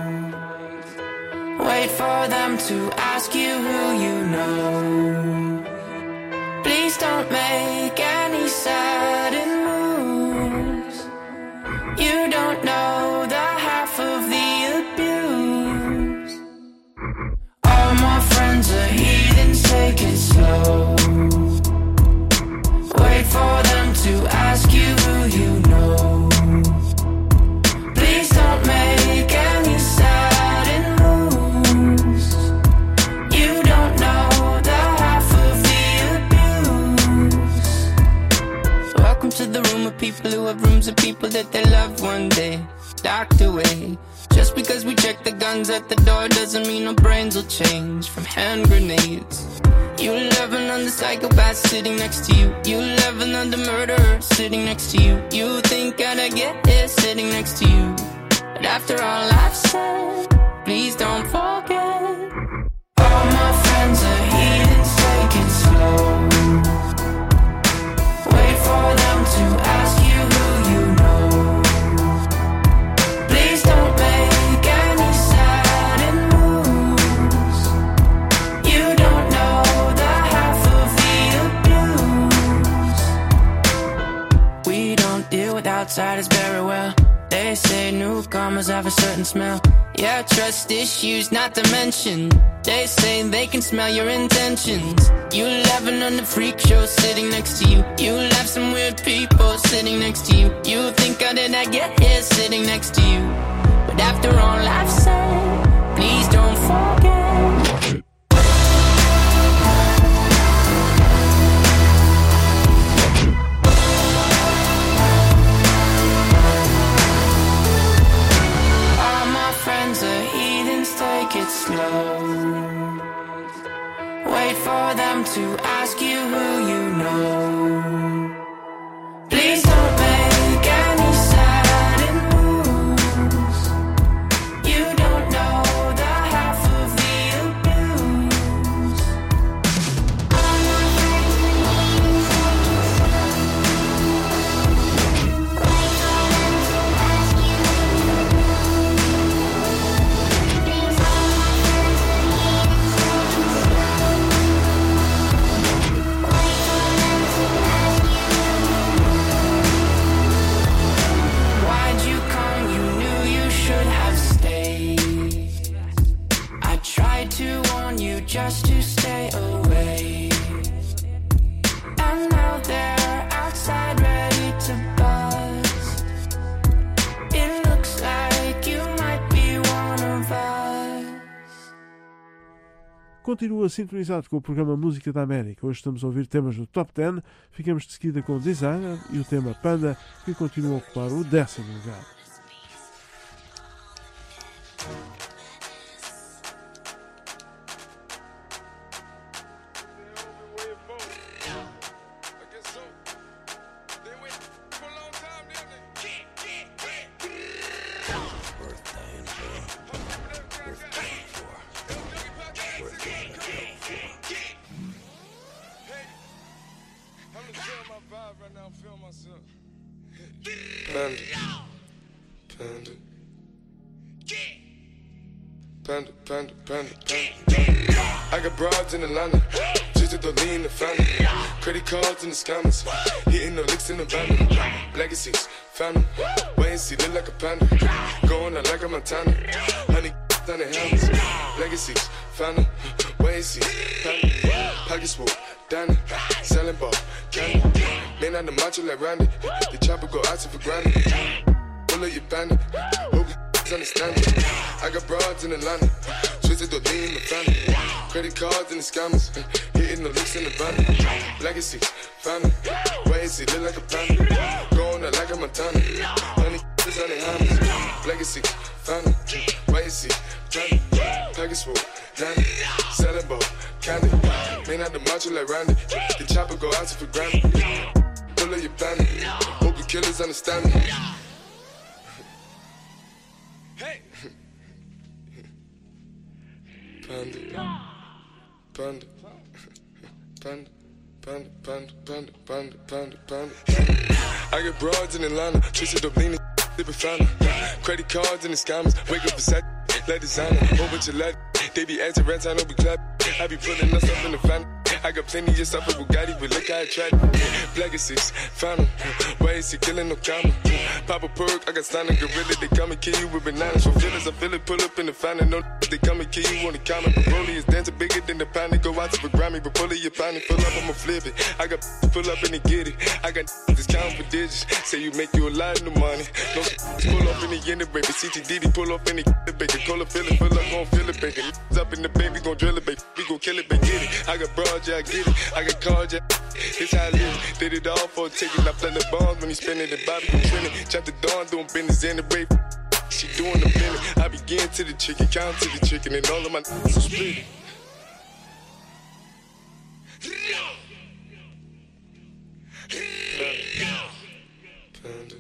Wait for them to ask you who you know. Please don't make any sudden moves. You don't know the half of the abuse. All my friends are heathens, take it slow. Wait for them to ask you who you know. Please don't make any sudden moves. You don't know the half of the abuse. Welcome to the room of people who have rooms of people that they love one day docked away. Just because we check the guns at the door doesn't mean our brains will change from hand grenades. You love another psychopath sitting next to you. You love another murderer sitting next to you. You think I'd get here sitting next to you. But after all I've said, please don't forget. All my friends are heathens, take it slow. Wait for them to ask you who you know. Please don't make any sudden moves. You don't know the half of the abuse. We don't deal with outsiders very well. They say newcomers have a certain smell. Yeah, trust issues not to mention. They say they can smell your intentions. You laughing on the freak show sitting next to you. You laugh some weird people sitting next to you. You think how did I get here sitting next to you. But after all I've said, please don't forget. Take it slow. Wait for them to ask you who you know. Please don't make any sudden moves. You don't know the half of the abuse. Just to stay away. And now they're outside ready to bust. It looks like you might be one of us. Continua sintonizado com o programa Música da América. Hoje estamos a ouvir temas do Top 10. Ficamos de seguida com o Designer e o tema Panda, que continua a ocupar o 10º lugar. I got broads in Atlanta, just to lean the family. Credit cards in the scammers, hitting the licks in the van. Legacies, found them, wait and see, look like a panda. Going out like a Montana, honey down the helmets. Legacies, found them, wait and see, panda. Pockets full, Danny, selling ball, candy. Man on the macho like Randy, the chopper go out for granted. Pull up your bandit, hope understand me. I got broads in Atlanta, twisted the lean in the family. Credit cards and the scammers, hitting the licks in the van. Legacies, family, why is he look like a panda? Going out like a Montana, honey is on the hammers. Legacies, family, why is he panda? Package full, Danny, selling ball, candy. Man out the macho like Randy, the chopper go out for granted. Pull up your bandit, hope the killers understand me. Hey! Panda, panda, panda, panda, panda, panda, panda, panda, panda. I get broads in Atlanta, twisted up leaning, they be found. Credit cards and the scammers, wake up beside, let designer, whole bunch of lead. They be acting rats, I know we clap. I be putting us up in the fan. I got plenty of stuff with Bugatti, but look how I tried. Legacies, found why is he killing no comma? Pop a perk, I got standing gorilla, they come and kill you with bananas. For feelings, I feel it, pull up in the fan, no they come and kill you on the comment. But Broly is dancing bigger than the pound, they go out to the Grammy, but pull it, your pound, pull up, I'ma flip it. I got pull up and they get it. I got discount for digits, say you make you a lot of money. No pull up in the end of baby, CTD, pull up in the baby, call it, feel it, pull up, gon' feel it, baby. Up in the baby, gon' drill it, baby, we gon' kill it, baby, get it. I got broad, yeah, I get it. I got cards, yeah, it's how I live. Did it all for a ticket, I play the bombs when he spinning the Bobby, you trending. Chop the dawn, doing business in the rape. She doing the minute. I begin to the chicken, count to the chicken, and all of my are split. Panda.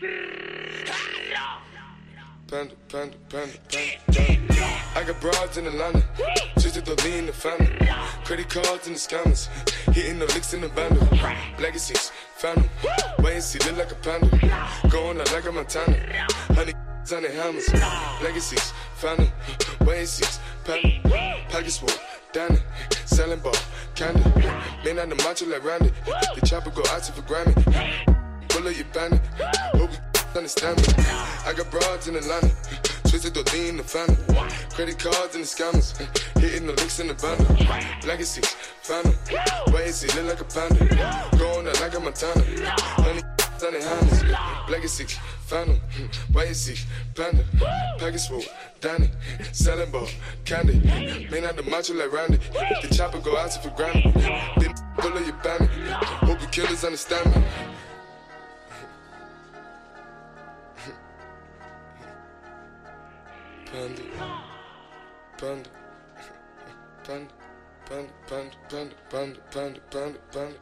Panda, panda, panda, panda, panda. I got broads in Atlanta, twisted the lean in the family. Credit cards and the scammers, hitting the licks in the bundle. Legacies, found them, why is he look like a panda? Going out like a Montana, honey on the hammers. Legacies, found them, why is he panda? Package full, Danny, selling ball, candy. Man on the macho like Randy, the chopper go out to for Grammy. Pull up your bandit, hope you understand me. I got broads in Atlanta, twisted the lean in the family. Credit cards and the scammers, hitting the licks in the bundle. Legacies, found them, why is he look like a panda? Going out like a Montana, honey on the hammers. Legacies, found them, why is he panda? Package full, Danny, selling ball, candy. Man out the macho like Randy, the chopper go out to for Grammy. Then pull up your bandit, hope the killers understand me. Panda, panda, panda, panda, panda, panda, panda, panda, panda, panda.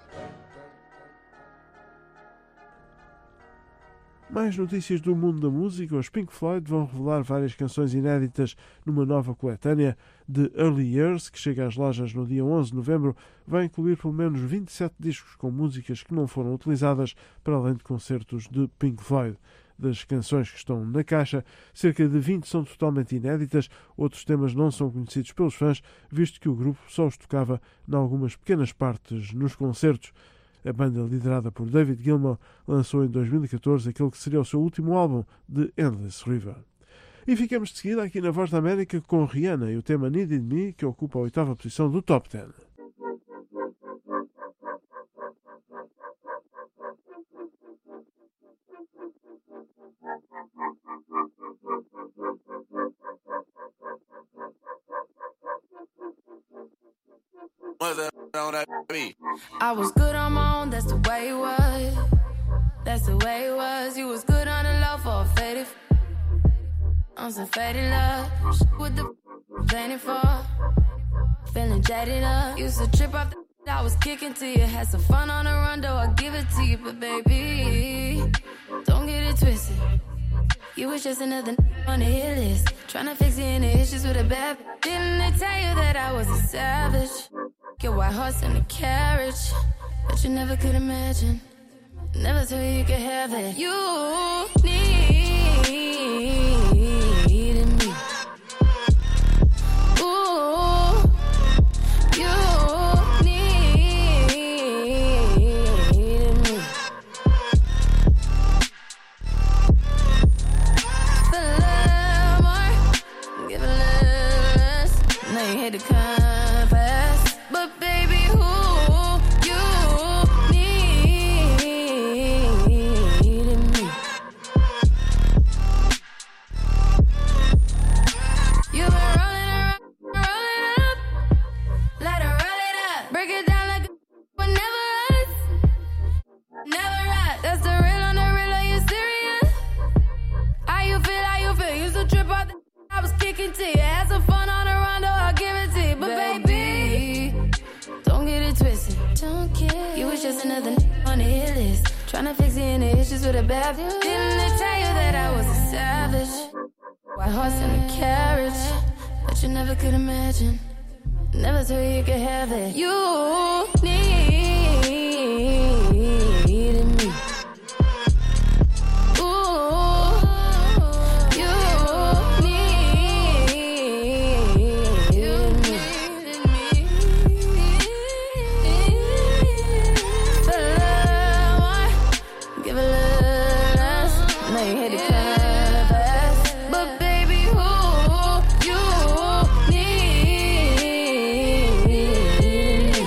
Mais notícias do mundo da música. Os Pink Floyd vão revelar várias canções inéditas numa nova coletânea de Early Years, que chega às lojas no dia 11 de novembro. Vai incluir pelo menos 27 discos com músicas que não foram utilizadas, para além de concertos de Pink Floyd. Das canções que estão na caixa, cerca de 20 são totalmente inéditas, outros temas não são conhecidos pelos fãs, visto que o grupo só os tocava em algumas pequenas partes nos concertos. A banda, liderada por David Gilmour, lançou em 2014 aquele que seria o seu último álbum, The Endless River. E ficamos de seguida aqui na Voz da América com Rihanna e o tema Needed Me, que ocupa a 8ª posição do Top 10. I was good on my own, that's the way it was. That's the way it was. You was good on the low for a faded. On some faded love. With the planning for. Feeling jaded up. Used to trip off the I was kicking to you. Had some fun on the run, though I give it to you. But baby, don't get it twisted. You was just another on the hit list. Tryna fix any issues with a bad. Didn't they tell you that I was a savage? Your white horse in the carriage, but you never could imagine. Never thought you could have it. You needed me. Ooh, you needed me. Feel a little more, give a little less. Now you hate to confess. But baby, who you needed me? another on the hit list. Tryna fix any issues with a bad view. Didn't they tell you that I was a savage? White horse and a carriage, but you never could imagine. Never thought you could have it. You needed me. Ooh, you needed me. For love, give a little less. Now you hate it kind of fast, but baby, who you need?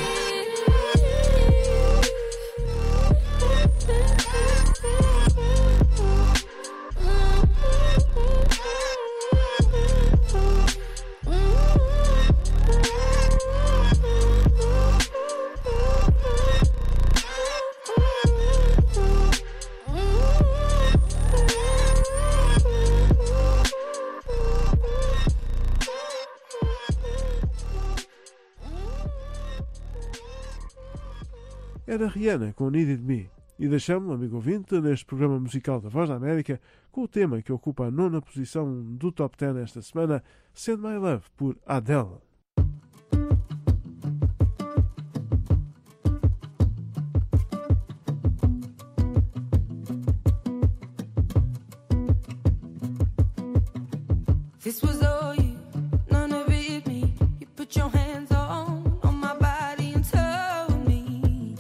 Era Rihanna com Needed Me. E deixamos, amigo ouvinte, neste programa musical da Voz da América, com o tema que ocupa a 9ª posição do Top 10 esta semana, Send My Love, por Adele. This was all you, none of it me. You put your hands on my body and told me.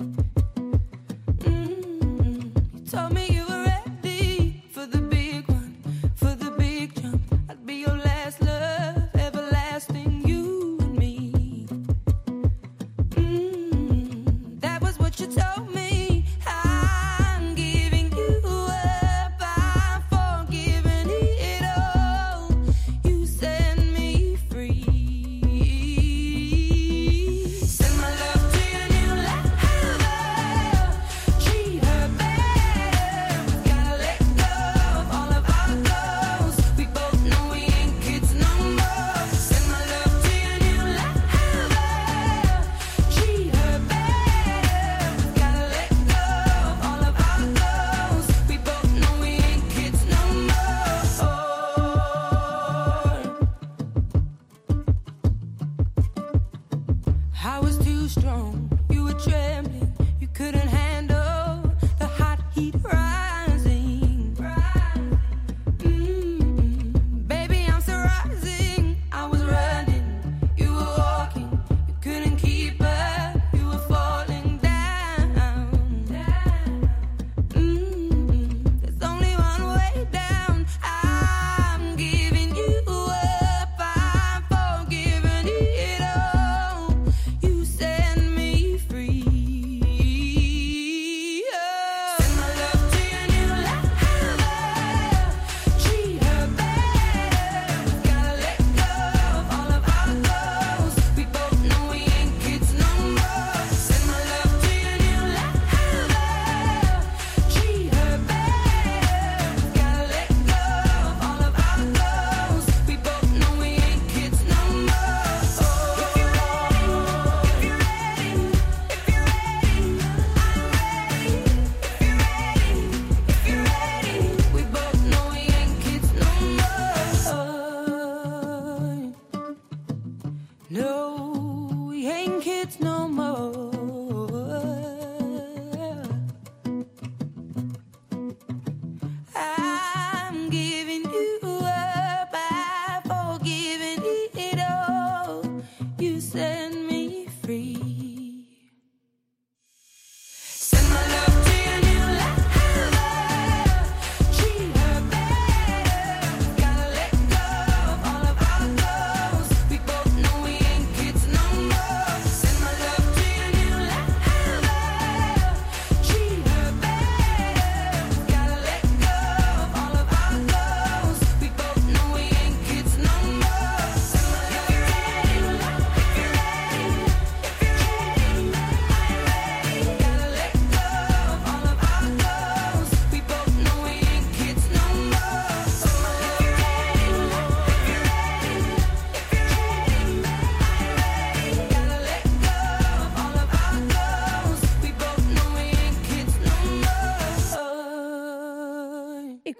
You told me you were ready for the big one, for the big jump. I'd be your last love, everlasting, you and me. That was what you told me. I'm giving you up, I'm forgiving it all. You set me free. Send my love to your new lover. Treat her better. Gotta let go of all of our goals. We both know we ain't kids no more. Send my love to your new lover. Treat her better. Gotta let go of all of our goals. We both know we ain't kids no more. I was too strong, you were trembling, you couldn't handle the hot heat rising. Baby, I'm still rising. I was running, you were walking, you couldn't keep up, you were falling down. There's only one way down. I'm giving you up, I'm forgiving it all. You set me free.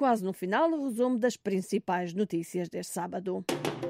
quase no final, o resumo das principais notícias deste sábado.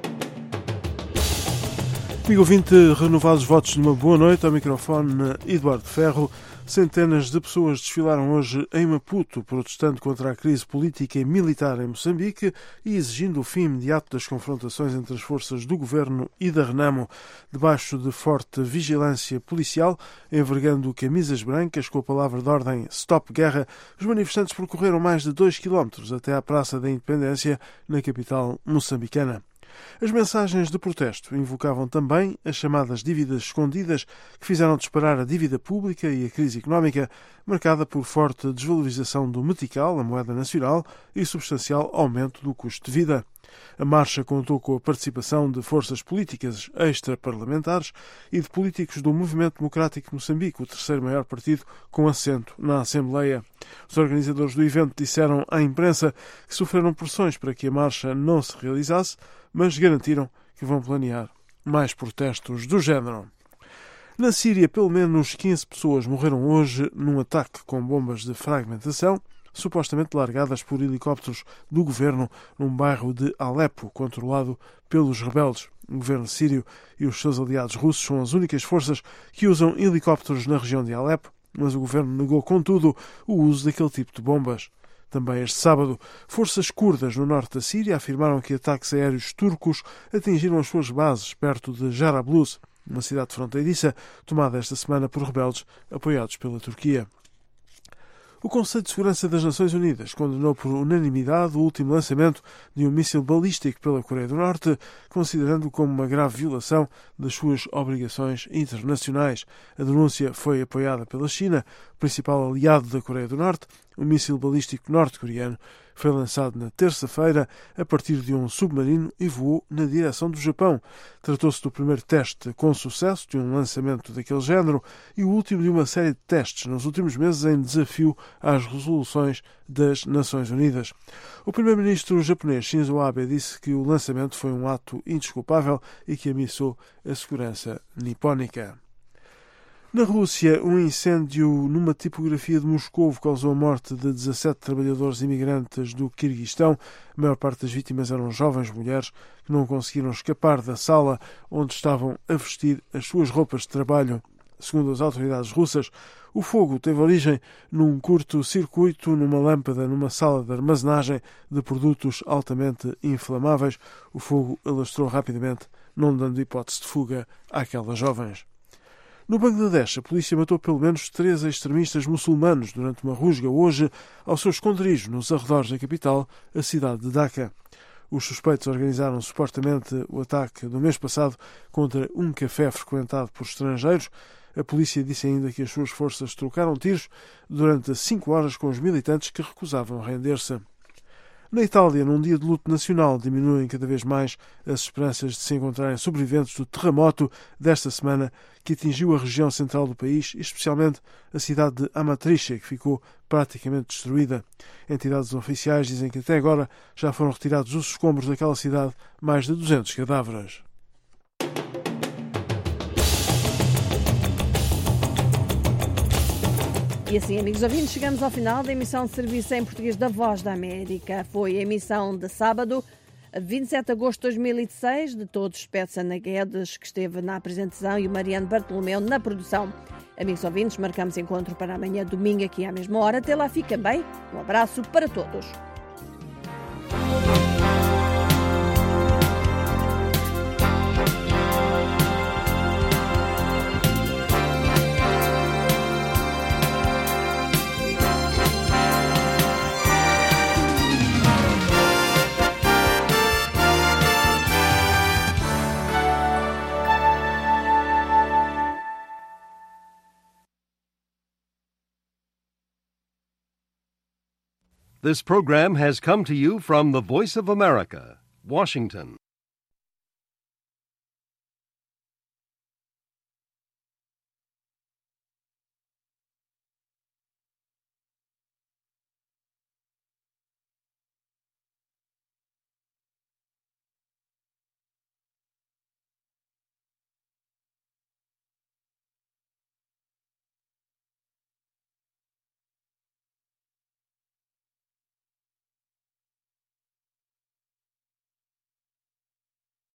Amigo ouvinte, renovados votos de uma boa noite, ao microfone Eduardo Ferro. Centenas de pessoas desfilaram hoje em Maputo, protestando contra a crise política e militar em Moçambique e exigindo o fim imediato das confrontações entre as forças do governo e da Renamo, debaixo de forte vigilância policial, envergando camisas brancas com a palavra de ordem Stop Guerra. Os manifestantes percorreram mais de 2 quilómetros até à Praça da Independência, na capital moçambicana. As mensagens de protesto invocavam também as chamadas dívidas escondidas, que fizeram disparar a dívida pública e a crise económica, marcada por forte desvalorização do metical, a moeda nacional, e substancial aumento do custo de vida. A marcha contou com a participação de forças políticas extraparlamentares e de políticos do Movimento Democrático de Moçambique, o terceiro maior partido com assento na Assembleia. Os organizadores do evento disseram à imprensa que sofreram pressões para que a marcha não se realizasse, mas garantiram que vão planear mais protestos do género. Na Síria, pelo menos 15 pessoas morreram hoje num ataque com bombas de fragmentação, supostamente largadas por helicópteros do governo num bairro de Alepo, controlado pelos rebeldes. O governo sírio e os seus aliados russos são as únicas forças que usam helicópteros na região de Alepo, mas o governo negou, contudo, o uso daquele tipo de bombas. Também este sábado, forças curdas no norte da Síria afirmaram que ataques aéreos turcos atingiram as suas bases perto de Jarablus, uma cidade fronteiriça tomada esta semana por rebeldes apoiados pela Turquia. O Conselho de Segurança das Nações Unidas condenou por unanimidade o último lançamento de um míssil balístico pela Coreia do Norte, considerando-o como uma grave violação das suas obrigações internacionais. A denúncia foi apoiada pela China, principal aliado da Coreia do Norte. O míssil balístico norte-coreano foi lançado na terça-feira a partir de um submarino e voou na direção do Japão. Tratou-se do primeiro teste com sucesso de um lançamento daquele género e o último de uma série de testes nos últimos meses em desafio às resoluções das Nações Unidas. O primeiro-ministro japonês Shinzo Abe disse que o lançamento foi um ato indesculpável e que ameaçou a segurança nipónica. Na Rússia, um incêndio numa tipografia de Moscovo causou a morte de 17 trabalhadores imigrantes do Quirguistão. A maior parte das vítimas eram jovens mulheres que não conseguiram escapar da sala onde estavam a vestir as suas roupas de trabalho. Segundo as autoridades russas, o fogo teve origem num curto-circuito numa lâmpada numa sala de armazenagem de produtos altamente inflamáveis. O fogo alastrou rapidamente, não dando hipótese de fuga àquelas jovens. No Bangladesh, a polícia matou pelo menos 3 extremistas muçulmanos durante uma rusga hoje ao seu esconderijo nos arredores da capital, a cidade de Dhaka. Os suspeitos organizaram supostamente o ataque do mês passado contra um café frequentado por estrangeiros. A polícia disse ainda que as suas forças trocaram tiros durante 5 horas com os militantes que recusavam render-se. Na Itália, num dia de luto nacional, diminuem cada vez mais as esperanças de se encontrarem sobreviventes do terremoto desta semana que atingiu a região central do país, especialmente a cidade de Amatrice, que ficou praticamente destruída. Entidades oficiais dizem que até agora já foram retirados os escombros daquela cidade mais de 200 cadáveres. E assim, amigos ouvintes, chegamos ao final da emissão de serviço em português da Voz da América. Foi a emissão de sábado, 27 de agosto de 2016, de todos, Petsana Guedes, que esteve na apresentação, e o Mariano Bartolomeu na produção. Amigos ouvintes, marcamos encontro para amanhã, domingo, aqui à mesma hora. Até lá, fiquem bem. Um abraço para todos. This program has come to you from the Voice of America, Washington.